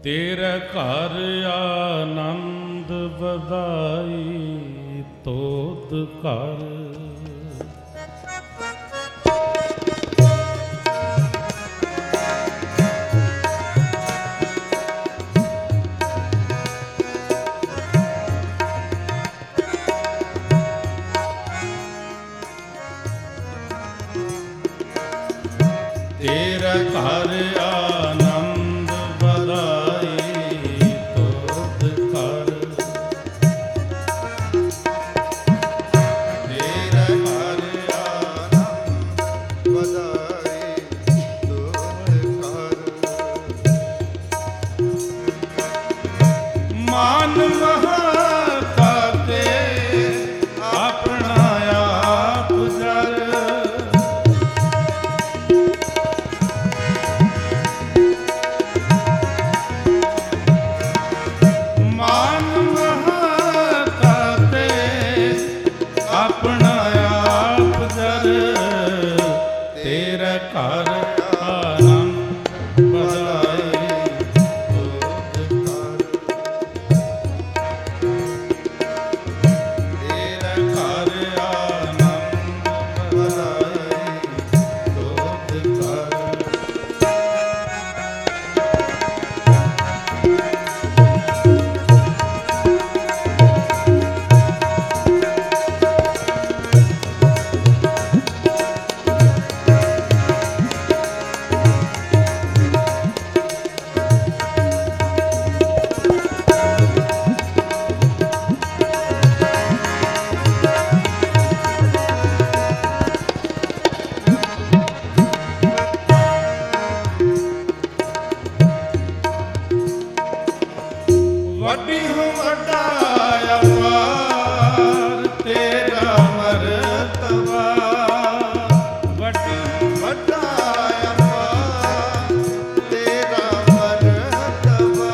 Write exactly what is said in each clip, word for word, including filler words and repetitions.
ਤੇਰਾ ਘਰ ਆਨੰਦ ਵਧਾਈ ਤੋਤ ਘਰ। ਤੇਰਾ ਘਰ ਆਨੰਦ ਵਧਾਈ ਤੋਤ ਘਰ। ਤੇਰਾ ਘਰ ਆਨੰਦ ਵਧਾਈ ਤੋਤ ਘਰ। ਮਾਨ ਮਹਾਤਾ ਤੇ ਆਪਣਾ ਆਪ ਜਰ। ਤੇਰਾ ਘਰ ਆਨੰਦ ਵਧਾਈ ਤੋਤ ਘਰ। ਤੇਰਾ ਘਰ ਆਨੰਦ ਵਧਾਈ ਤੋਤ ਘਰ। ਵੱਡੀ ਹੋ ਵੱਡਾ ਅਪਾਰ ਤੇਰਾ ਮਰਤਬਾ। ਵੱਡੀ ਵੱਡਾ ਅਪਾਰ ਤੇਰਾ ਮਰਤਬਾ।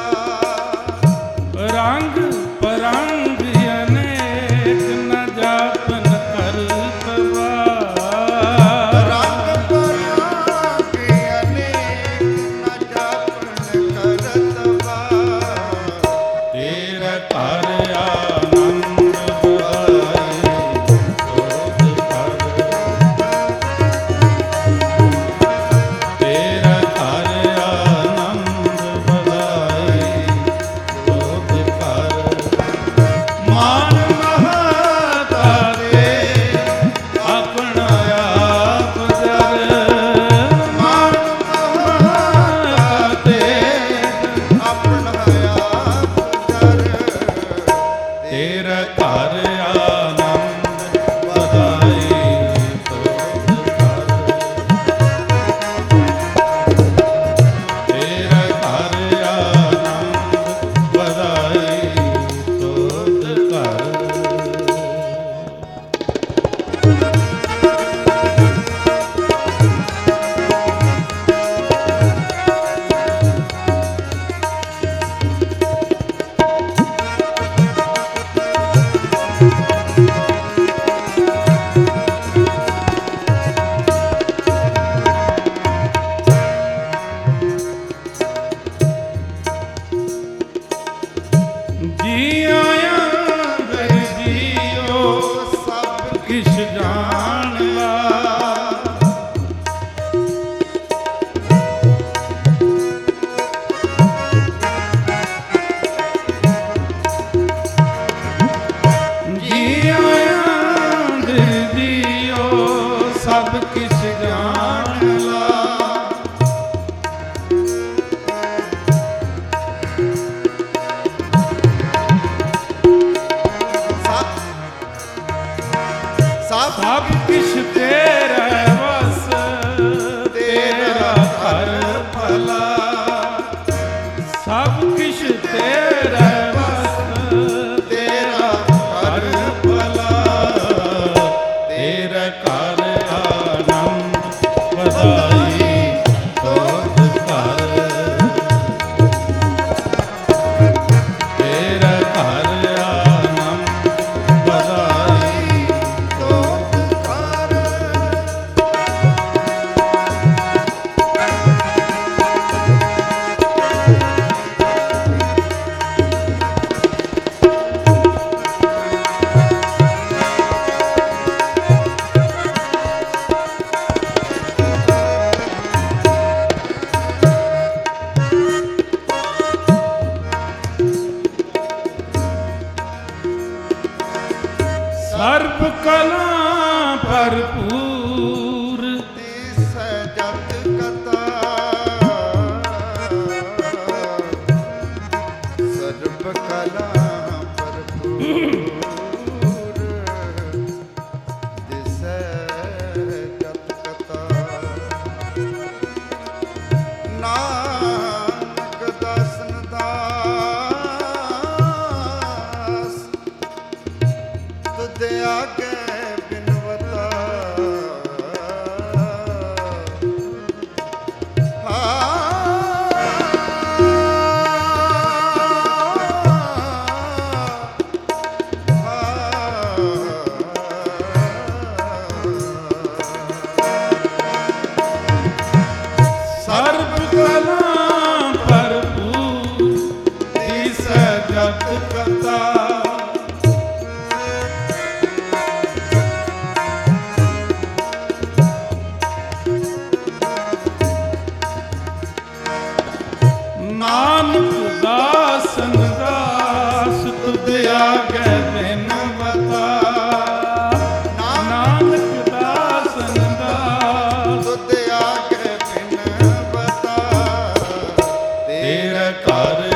ਰੰਗ ਪਰੰਗ ਅਨੇਕ ਨ ਜਾਪਨ ਕਰਤਬਾ। ਰੰਗ ਪਰੰਗ ਅਨੇਕ ਨ ਜਾਪਨ ਕਰਤਬਾ। ਤੇਰਾ ਘਰ ਆਨੰਦ ਵਧਾਈ ਤੋਤ ਘਰ। ਤੇਰਾ ਘਰ ਆਨੰਦ ਵਧਾਈ ਤੋਤ ਘਰ। ਮਾਨ ਮਹਾਤਾ ਤੇ ਆਪਣਾ ਆਪ ਜਰ। ਮਾਨ ਮਹਾਤਾ ਤੇ ਆਪਣਾ ਆਪ ਜਰ। ਤੇਰਾ ਘਰ ਆਨੰਦ ਵਧਾਈ ਤੋਤ ਘਰ। ਤੇਰਾ ਘਰ ਆਨੰਦ ਵਧਾਈ ਤੋਤ ਘਰ। ਜੀ ਆਇਆ ਦਰ ਜੀਓ ਸਭ ਕਿਛ ਜਾਣ ਲਾ। ਜੀ ਆਇਆ ਦਰ ਜੀਓ ਸਭ ਕਿਛ ਜਾਣ ਲਾ। ਸਭ ਕਿਛ ਤੇਰਾ ਵਸ ਤੇਰਾ ਘਰ ਭਲਾ। ਸਭ ਕਿਛ ਤੇਰਾ ਵਸ ਤੇਰਾ ਘਰ ਭਲਾ। ਤੇਰਾ ਘਰ ਆਨੰਦ ਵਧਾਈ ਤੋਤ ਘਰ। ਤੇਰਾ ਘਰ ਆਨੰਦ ਵਧਾਈ ਤੋਤ ਘਰ। ਸਲਾਮ ਭਰਪੂਰ ਦਿਸੈ ਜਤ ਕਤਾ। ਨਾਨਕ ਦਾਸਨ ਦਾਸ ਤੁਧ ਆਗੇ ਬਿਨ ਬਤਾ। ਨਾਨਕ ਦਾਸਨ ਦਾਸ ਤੁਧ ਆਗੇ ਬਿਨ ਬਤਾ। ਤੇਰੇ ਘਰ